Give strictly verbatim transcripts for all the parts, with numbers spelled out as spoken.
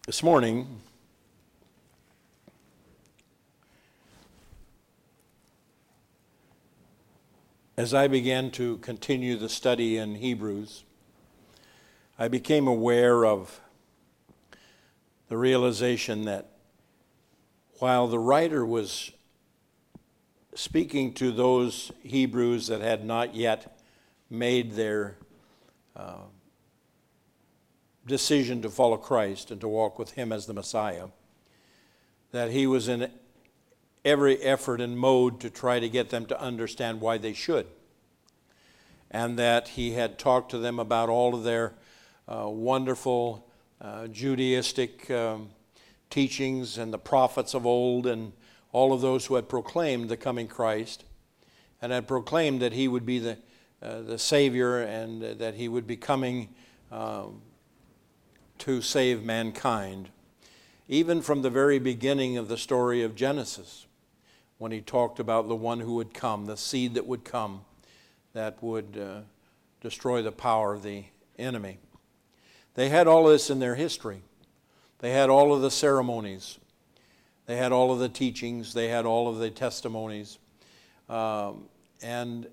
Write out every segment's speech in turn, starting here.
This morning, as I began to continue the study in Hebrews, I became aware of the realization that while the writer was speaking to those Hebrews that had not yet made their uh, decision to follow Christ and to walk with him as the Messiah, that he was in every effort and mode to try to get them to understand why they should, and that he had talked to them about all of their uh, wonderful uh, Judaistic um, teachings and the prophets of old and all of those who had proclaimed the coming Christ and had proclaimed that he would be the, uh, the Savior and uh, that he would be coming um, to save mankind, even from the very beginning of the story of Genesis, when he talked about the one who would come, the seed that would come, that would uh, destroy the power of the enemy. They had all this in their history. They had all of the ceremonies. They had all of the teachings. They had all of the testimonies. Um, and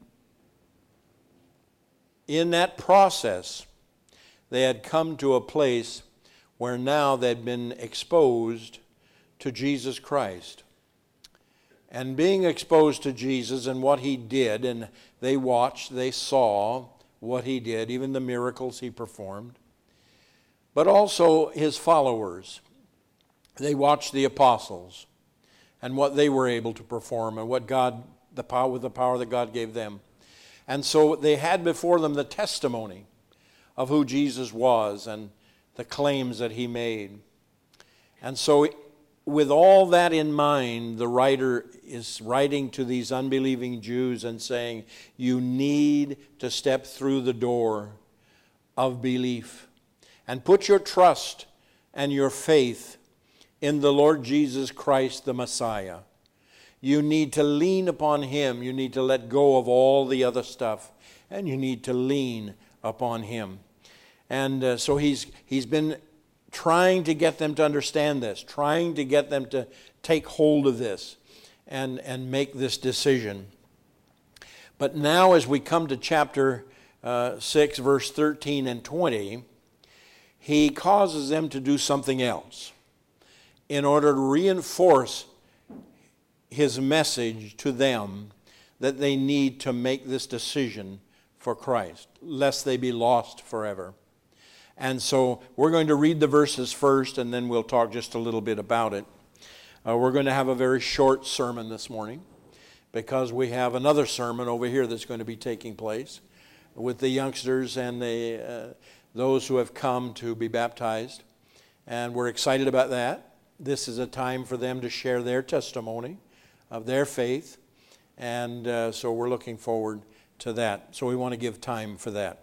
in that process, they had come to a place where now they'd been exposed to Jesus Christ. And being exposed to Jesus and what he did, and they watched, they saw what he did, even the miracles he performed, but also his followers. They watched the apostles and what they were able to perform and what God, the power, with the power that God gave them. And so they had before them the testimony of who Jesus was and the claims that he made. And so with all that in mind, the writer is writing to these unbelieving Jews and saying, you need to step through the door of belief and put your trust and your faith in the Lord Jesus Christ, the Messiah. You need to lean upon him. You need to let go of all the other stuff, and you need to lean upon him. And uh, so he's he's been trying to get them to understand this, trying to get them to take hold of this and, and make this decision. But now as we come to chapter uh, six, verse thirteen and twenty, he causes them to do something else in order to reinforce his message to them that they need to make this decision for Christ, lest they be lost forever. And so we're going to read the verses first, and then we'll talk just a little bit about it. Uh, we're going to have a very short sermon this morning because we have another sermon over here that's going to be taking place with the youngsters and the, uh, those who have come to be baptized. And we're excited about that. This is a time for them to share their testimony of their faith. And uh, so we're looking forward to that. So we want to give time for that.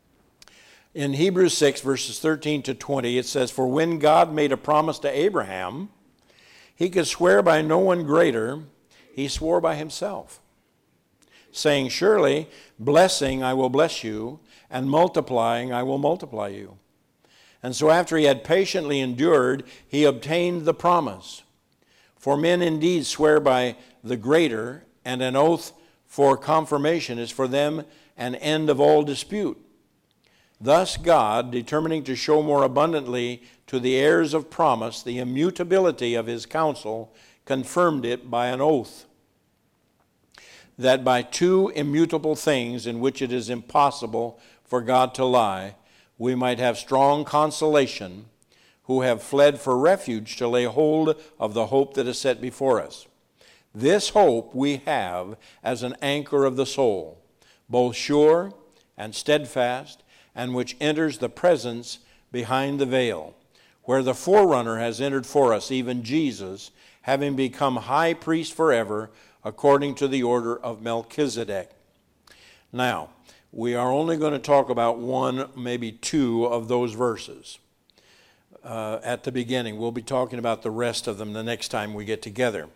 In Hebrews six, verses thirteen to twenty, it says, for when God made a promise to Abraham, he could swear by no one greater, he swore by himself, saying, surely, blessing I will bless you, and multiplying I will multiply you. And so after he had patiently endured, he obtained the promise. For men indeed swear by the greater, and an oath for confirmation is for them an end of all dispute. Thus God, determining to show more abundantly to the heirs of promise the immutability of his counsel, confirmed it by an oath, that by two immutable things in which it is impossible for God to lie, we might have strong consolation, who have fled for refuge to lay hold of the hope that is set before us. This hope we have as an anchor of the soul, both sure and steadfast, and which enters the presence behind the veil, where the forerunner has entered for us, even Jesus, having become high priest forever, according to the order of Melchizedek. Now, we are only going to talk about one, maybe two of those verses uh, at the beginning. We'll be talking about the rest of them the next time we get together.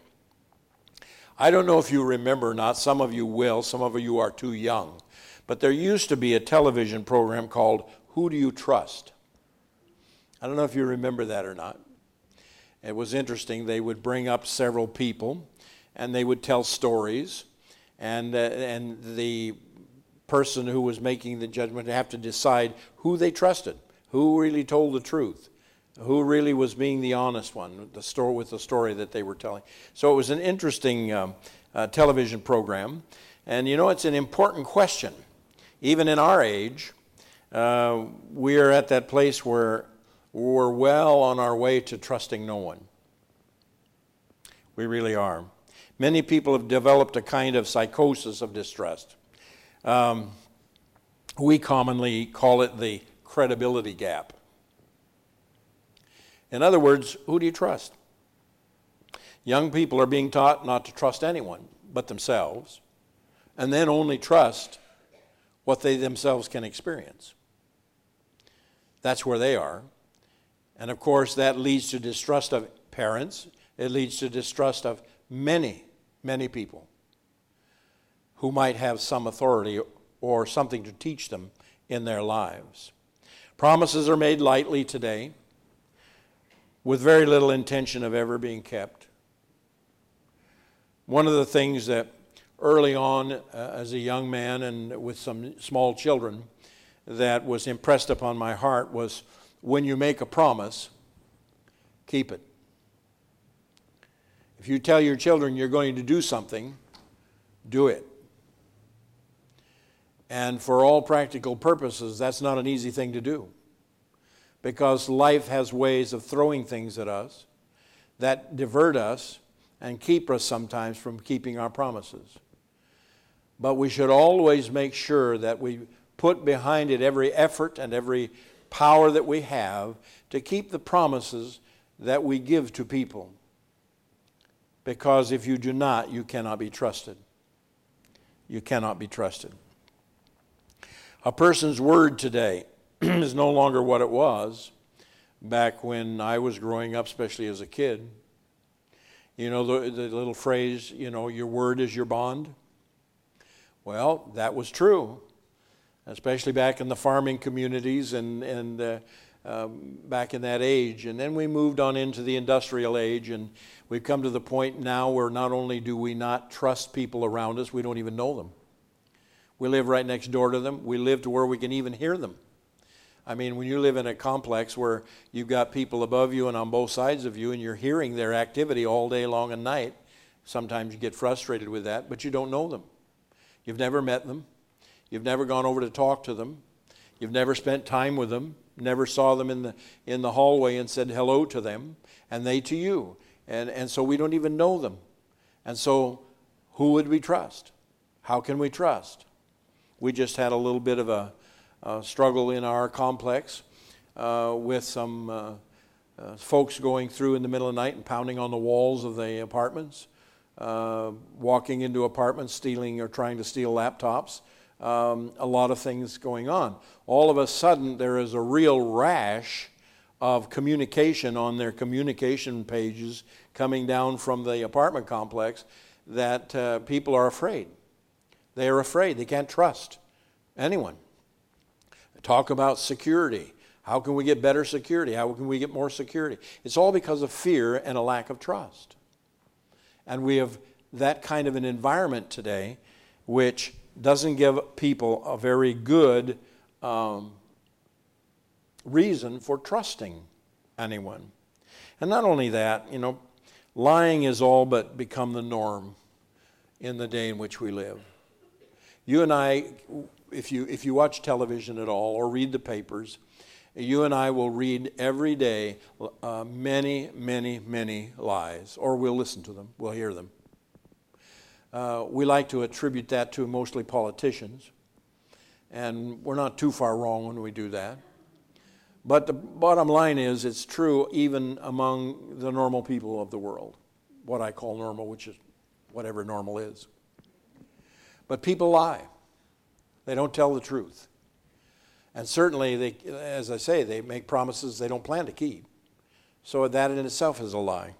I don't know if you remember or not. Some of you will. Some of you are too young. But there used to be a television program called Who Do You Trust? I don't know if you remember that or not. It was interesting. They would bring up several people, and they would tell stories, and uh, and the person who was making the judgment would have to decide who they trusted, who really told the truth, who really was being the honest one, the story with the story that they were telling. So it was an interesting um, uh, television program, and you know, it's an important question. Even in our age, uh, we are at that place where we're well on our way to trusting no one. We really are. Many people have developed a kind of psychosis of distrust. Um, we commonly call it the credibility gap. In other words, who do you trust? Young people are being taught not to trust anyone but themselves, and then only trust what they themselves can experience. That's where they are. And of course, that leads to distrust of parents. It leads to distrust of many, many people who might have some authority or something to teach them in their lives. Promises are made lightly today with very little intention of ever being kept. One of the things that early on uh, as a young man and with some small children that was impressed upon my heart was, when you make a promise, keep it. If you tell your children you're going to do something, do it. And for all practical purposes, that's not an easy thing to do, because life has ways of throwing things at us that divert us and keep us sometimes from keeping our promises. But we should always make sure that we put behind it every effort and every power that we have to keep the promises that we give to people. Because if you do not, you cannot be trusted. You cannot be trusted. A person's word today is no longer what it was back when I was growing up, especially as a kid. You know, the, the little phrase, you know, your word is your bond. Well, that was true, especially back in the farming communities and, and uh, um, back in that age. And then we moved on into the industrial age, and we've come to the point now where not only do we not trust people around us, we don't even know them. We live right next door to them. We live to where we can even hear them. I mean, when you live in a complex where you've got people above you and on both sides of you, and you're hearing their activity all day long and night, sometimes you get frustrated with that, but you don't know them. You've never met them. You've never gone over to talk to them. You've never spent time with them. Never saw them in the in the hallway and said hello to them, and they to you. And, and so we don't even know them. And so who would we trust? How can we trust? We just had a little bit of a, a struggle in our complex uh, with some uh, uh, folks going through in the middle of the night and pounding on the walls of the apartments, uh, walking into apartments, stealing or trying to steal laptops. Um, a lot of things going on. All of a sudden, there is a real rash of communication on their communication pages coming down from the apartment complex that uh, people are afraid. They are afraid. They can't trust anyone. Talk about security. How can we get better security? How can we get more security? It's all because of fear and a lack of trust. And we have that kind of an environment today which doesn't give people a very good um, reason for trusting anyone. And not only that, you know, lying is all but become the norm in the day in which we live. You and I, if you if you watch television at all or read the papers, you and I will read every day uh, many, many, many lies, or we'll listen to them, we'll hear them. Uh, we like to attribute that to mostly politicians, and we're not too far wrong when we do that. But the bottom line is, it's true even among the normal people of the world, what I call normal, which is whatever normal is. But people lie. They don't tell the truth. And certainly, they, as I say, they make promises they don't plan to keep. So that in itself is a lie.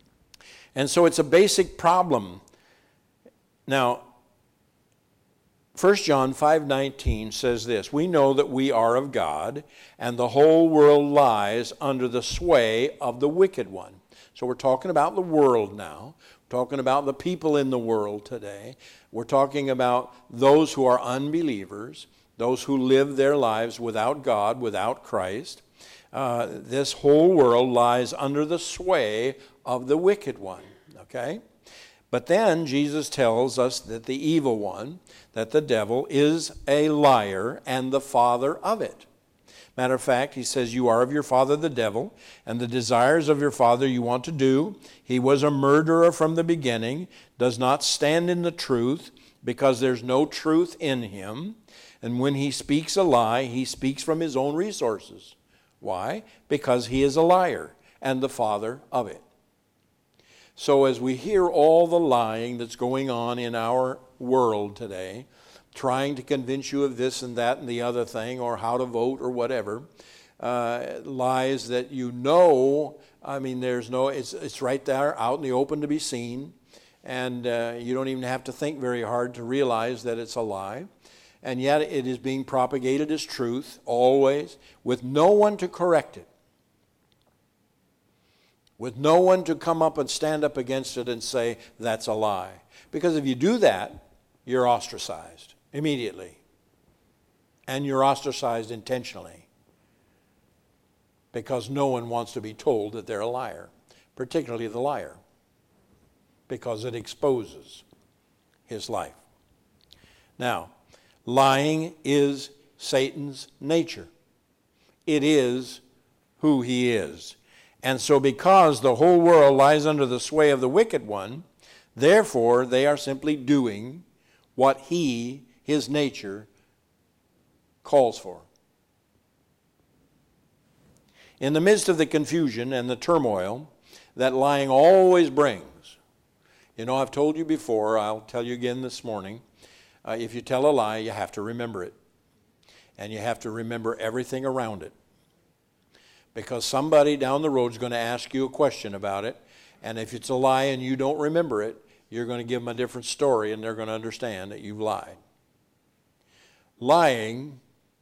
And so it's a basic problem. Now, First John five nineteen says this, we know that we are of God, and the whole world lies under the sway of the wicked one. So we're talking about the world now. We're talking about the people in the world today. We're talking about those who are unbelievers, those who live their lives without God, without Christ. Uh, this whole world lies under the sway of the wicked one, okay? But then Jesus tells us that the evil one, that the devil, is a liar and the father of it. Matter of fact, he says, you are of your father the devil, and the desires of your father you want to do. He was a murderer from the beginning, does not stand in the truth, because there's no truth in him. And when he speaks a lie, he speaks from his own resources. Why? Because he is a liar and the father of it. So as we hear all the lying that's going on in our world today, trying to convince you of this and that and the other thing, or how to vote or whatever, uh, lies that you know, I mean, there's no, it's, it's right there out in the open to be seen, and uh, you don't even have to think very hard to realize that it's a lie. And yet it is being propagated as truth, always, with no one to correct it. With no one to come up and stand up against it and say, that's a lie. Because if you do that, you're ostracized immediately. And you're ostracized intentionally. Because no one wants to be told that they're a liar, particularly the liar. Because it exposes his life. Now, lying is Satan's nature. It is who he is. And so because the whole world lies under the sway of the wicked one, therefore they are simply doing what he, his nature, calls for. In the midst of the confusion and the turmoil that lying always brings, you know, I've told you before, I'll tell you again this morning, uh, if you tell a lie, you have to remember it. And you have to remember everything around it. Because somebody down the road is going to ask you a question about it, and if it's a lie and you don't remember it, you're going to give them a different story, and they're going to understand that you've lied. Lying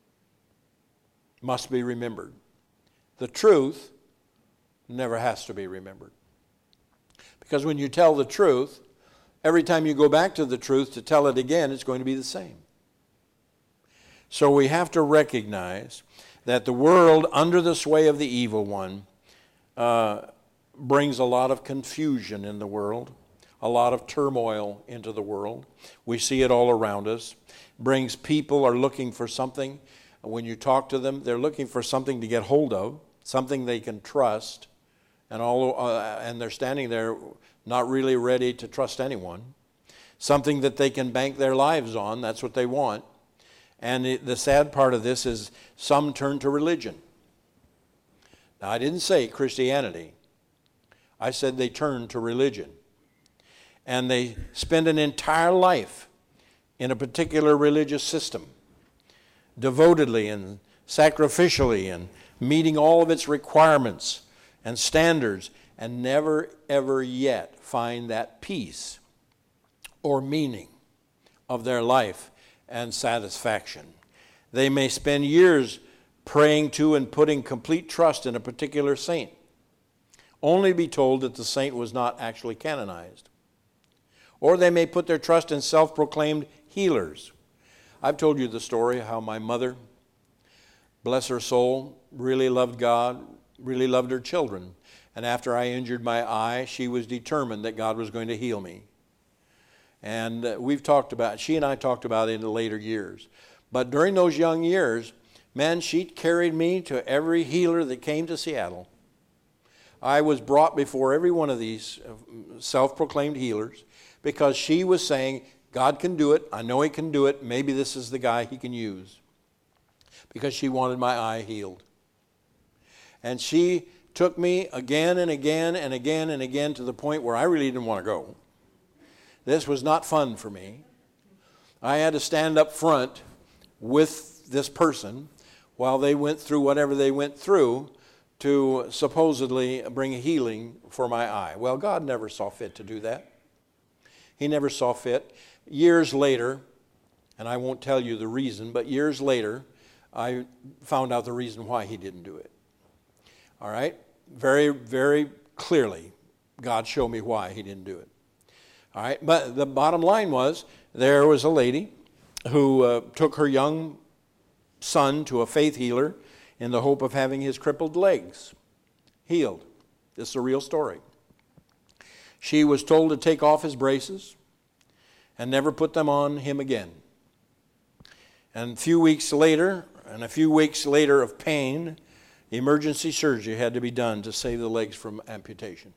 must be remembered. The truth never has to be remembered. Because when you tell the truth, every time you go back to the truth to tell it again, it's going to be the same. So we have to recognize that the world under the sway of the evil one uh, brings a lot of confusion in the world, a lot of turmoil into the world. We see it all around us. Brings people are looking for something. When you talk to them, they're looking for something to get hold of, something they can trust, and all, uh, and they're standing there not really ready to trust anyone. Something that they can bank their lives on, that's what they want. And it, the sad part of this is some turn to religion. Now, I didn't say Christianity. I said they turn to religion. And they spend an entire life in a particular religious system, devotedly and sacrificially and meeting all of its requirements and standards, and never, ever yet find that peace or meaning of their life and satisfaction. They may spend years praying to and putting complete trust in a particular saint, only be told that the saint was not actually canonized. Or they may put their trust in self-proclaimed healers. I've told you the story how my mother, bless her soul, really loved God, really loved her children. And after I injured my eye, she was determined that God was going to heal me. And uh, we've talked about, she and I talked about it in the later years. But during those young years, man, she carried me to every healer that came to Seattle. I was brought before every one of these self-proclaimed healers because she was saying, God can do it. I know he can do it. Maybe this is the guy he can use. Because she wanted my eye healed. And she took me again and again and again and again to the point where I really didn't want to go. This was not fun for me. I had to stand up front with this person while they went through whatever they went through to supposedly bring healing for my eye. Well, God never saw fit to do that. He never saw fit. Years later, And I won't tell you the reason, but years later, I found out the reason why he didn't do it. All right? Very, very clearly, God showed me why he didn't do it. All right? But the bottom line was, there was a lady who uh, took her young son to a faith healer in the hope of having his crippled legs healed. This is a real story. She was told to take off his braces and never put them on him again. And a few weeks later, and a few weeks later of pain, emergency surgery had to be done to save the legs from amputation.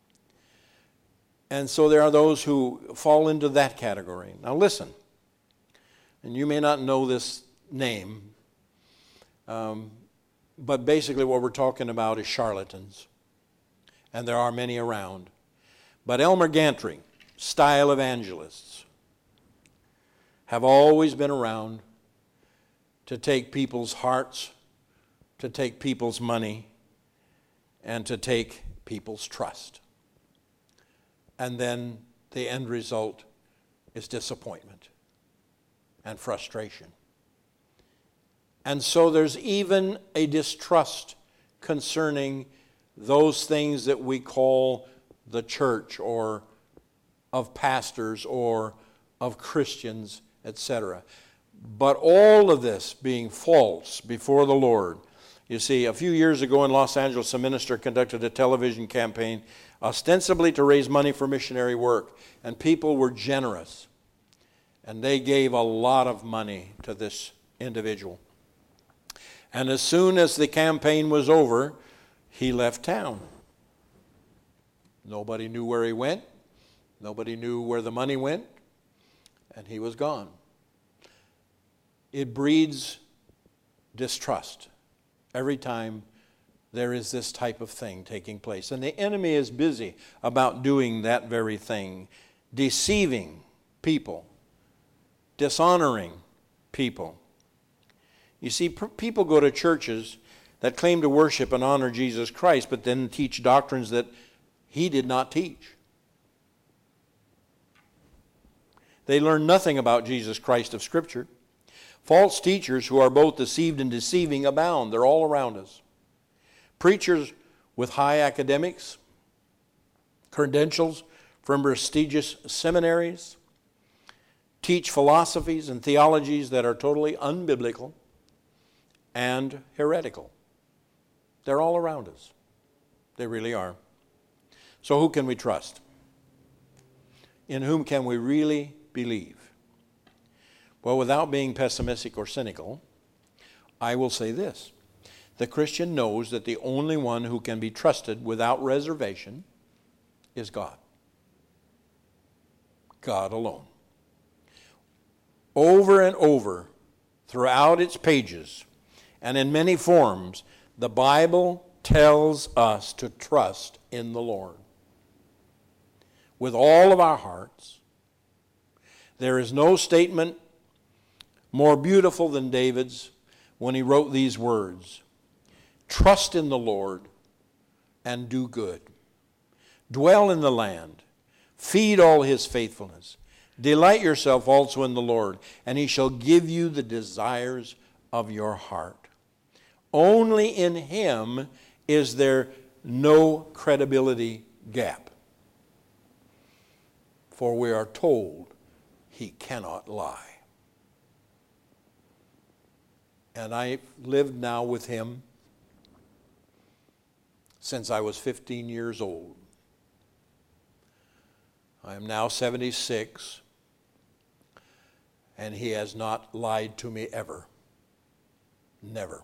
And so there are those who fall into that category. Now listen, and you may not know this name, um, but basically what we're talking about is charlatans. And there are many around. But Elmer Gantry, style evangelists, have always been around to take people's hearts, to take people's money, and to take people's trust. And then the end result is disappointment and frustration. And so there's even a distrust concerning those things that we call the church, or of pastors, or of Christians, et cetera. But all of this being false before the Lord. You see, a few years ago in Los Angeles, a minister conducted a television campaign ostensibly to raise money for missionary work. And people were generous. And they gave a lot of money to this individual. And as soon as the campaign was over, he left town. Nobody knew where he went. Nobody knew where the money went. And he was gone. It breeds distrust every time there is this type of thing taking place. And the enemy is busy about doing that very thing, deceiving people, dishonoring people. You see, people go to churches that claim to worship and honor Jesus Christ, but then teach doctrines that he did not teach. They learn nothing about Jesus Christ of Scripture. False teachers who are both deceived and deceiving abound. They're all around us. Preachers with high academics, credentials from prestigious seminaries, teach philosophies and theologies that are totally unbiblical and heretical. They're all around us. They really are. So who can we trust? In whom can we really believe? Well, without being pessimistic or cynical, I will say this. The Christian knows that the only one who can be trusted without reservation is God. God alone. Over and over, throughout its pages, and in many forms, the Bible tells us to trust in the Lord with all of our hearts. There is no statement more beautiful than David's when he wrote these words: trust in the Lord and do good. Dwell in the land. Feed all his faithfulness. Delight yourself also in the Lord, and he shall give you the desires of your heart. Only in him is there no credibility gap. For we are told he cannot lie. And I've lived now with him since I was fifteen years old. I am now seventy-six, and he has not lied to me ever. Never.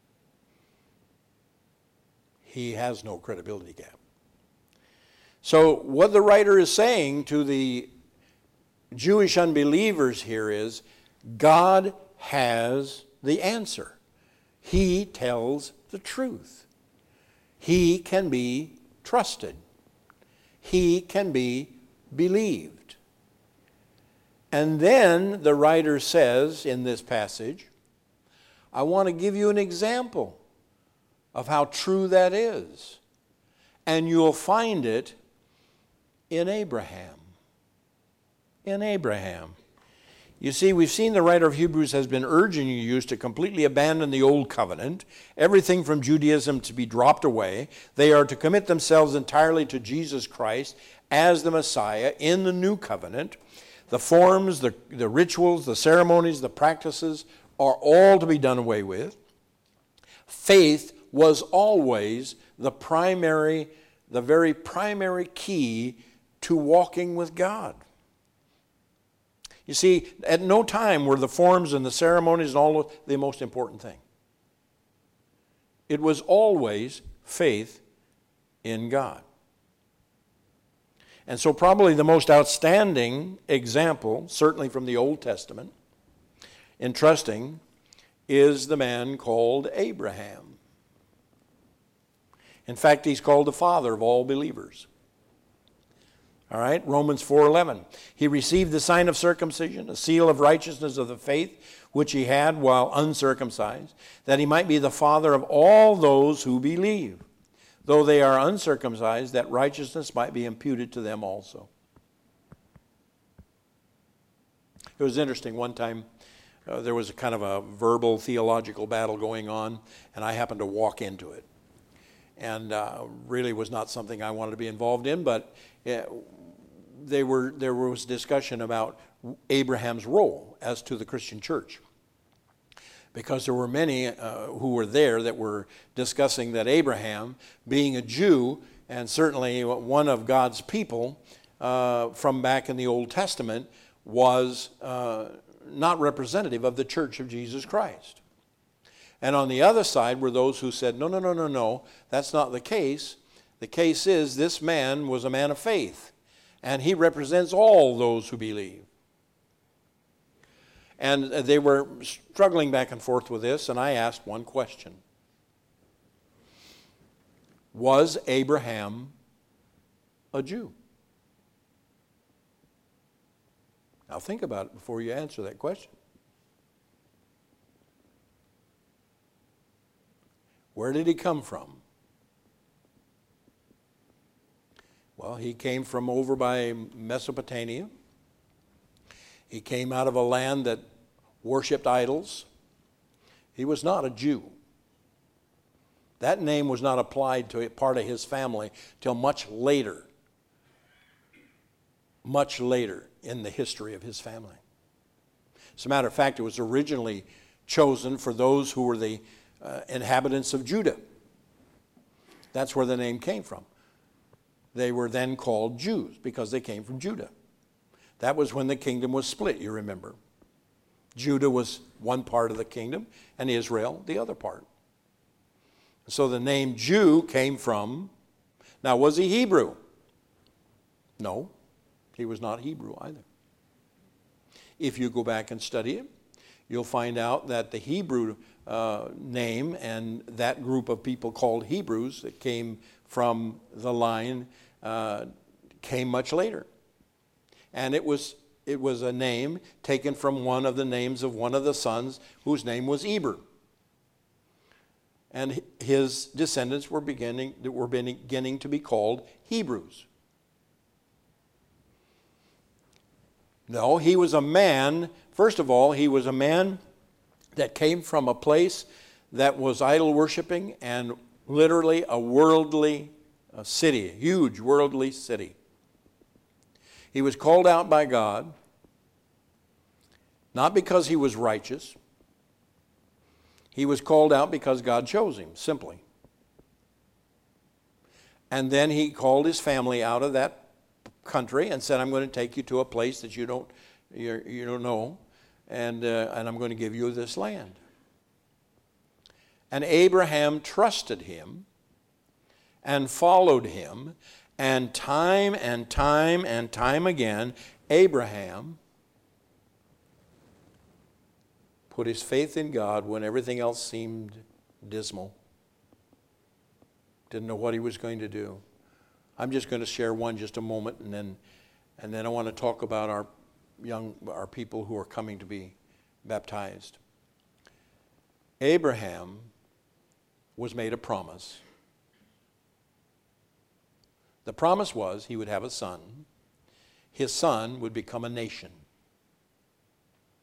He has no credibility gap. So what the writer is saying to the Jewish unbelievers here is, God has the answer. He tells the truth. He can be trusted. He can be believed. And then the writer says in this passage, I want to give you an example of how true that is. And you'll find it in Abraham. In Abraham. You see, we've seen the writer of Hebrews has been urging you to completely abandon the old covenant, everything from Judaism to be dropped away. They are to commit themselves entirely to Jesus Christ as the Messiah in the new covenant. The forms, the, the rituals, the ceremonies, the practices are all to be done away with. Faith was always the primary, the very primary key to walking with God. You see, at no time were the forms and the ceremonies and all the most important thing. It was always faith in God. And so probably the most outstanding example, certainly from the Old Testament, in trusting, is the man called Abraham. In fact, he's called the father of all believers. All right, Romans four eleven. He received the sign of circumcision, a seal of righteousness of the faith which he had while uncircumcised, that he might be the father of all those who believe, though they are uncircumcised, that righteousness might be imputed to them also. It was interesting. One time uh, there was a kind of a verbal theological battle going on, and I happened to walk into it. And uh, really was not something I wanted to be involved in, but uh, they were, there was discussion about Abraham's role as to the Christian church. Because there were many uh, who were there that were discussing that Abraham, being a Jew, and certainly one of God's people uh, from back in the Old Testament, was uh, not representative of the church of Jesus Christ. And on the other side were those who said, no, no, no, no, no, that's not the case. The case is this man was a man of faith, and he represents all those who believe. And they were struggling back and forth with this, and I asked one question. Was Abraham a Jew? Now think about it before you answer that question. Where did he come from? Well, he came from over by Mesopotamia. He came out of a land that worshipped idols. He was not a Jew. That name was not applied to a part of his family till much later, much later in the history of his family. As a matter of fact, it was originally chosen for those who were the uh, inhabitants of Judah. That's where the name came from. They were then called Jews because they came from Judah. That was when the kingdom was split, you remember. Judah was one part of the kingdom and Israel the other part. So the name Jew came from, now was he Hebrew? No, he was not Hebrew either. If you go back and study it, you'll find out that the Hebrew uh, name and that group of people called Hebrews that came from the line uh, came much later. And it was it was a name taken from one of the names of one of the sons whose name was Eber. And his descendants were beginning were beginning to be called Hebrews. No, he was a man, first of all, he was a man that came from a place that was idol worshiping and literally a worldly a city, a huge worldly city. He was called out by God, not because he was righteous. He was called out because God chose him, simply. And then he called his family out of that country and said, I'm going to take you to a place that you don't, you, you don't know, and, uh, and I'm going to give you this land. And Abraham trusted him and followed him, and time and time and time again, Abraham put his faith in God when everything else seemed dismal. Didn't know what he was going to do. I'm just going to share one just a moment, and then and then I want to talk about our young our people who are coming to be baptized. Abraham was made a promise. The promise was he would have a son. His son would become a nation.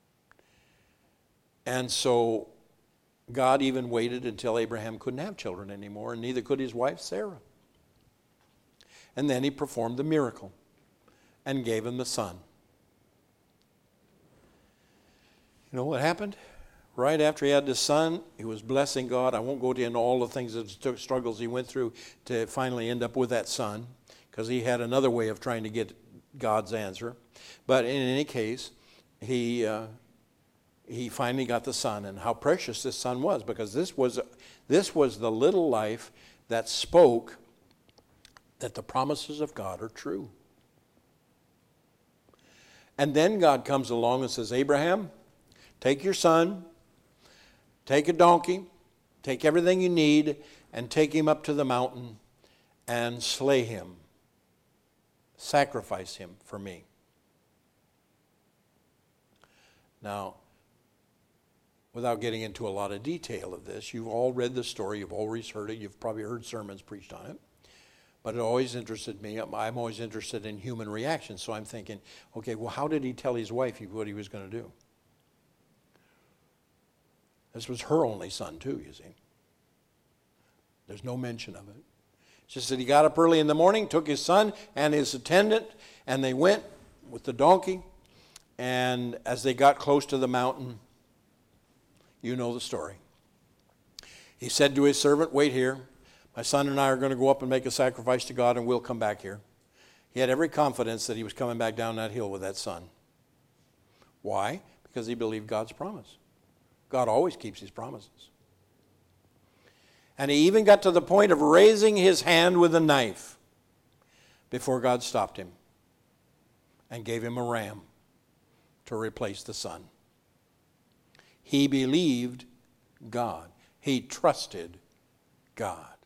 And so God even waited until Abraham couldn't have children anymore, and neither could his wife Sarah. And then he performed the miracle and gave him the son. You know what happened? Right after he had the son, he was blessing God. I won't go into all the things, the struggles he went through to finally end up with that son, because he had another way of trying to get God's answer. But in any case, he uh, he finally got the son, and how precious this son was, because this was this was the little life that spoke that the promises of God are true. And then God comes along and says, Abraham, take your son, take a donkey, take everything you need, and take him up to the mountain and slay him. Sacrifice him for me. Now, without getting into a lot of detail of this, you've all read the story, you've always heard it, you've probably heard sermons preached on it. But it always interested me. I'm always interested in human reactions. So I'm thinking, okay, well, how did he tell his wife what he was going to do? This was her only son too, you see. There's no mention of it. It's just that he got up early in the morning, took his son and his attendant, and they went with the donkey. And as they got close to the mountain, you know the story. He said to his servant, wait here. My son and I are going to go up and make a sacrifice to God, and we'll come back here. He had every confidence that he was coming back down that hill with that son. Why? Because he believed God's promise. God always keeps his promises. And he even got to the point of raising his hand with a knife before God stopped him and gave him a ram to replace the son. He believed God. He trusted God.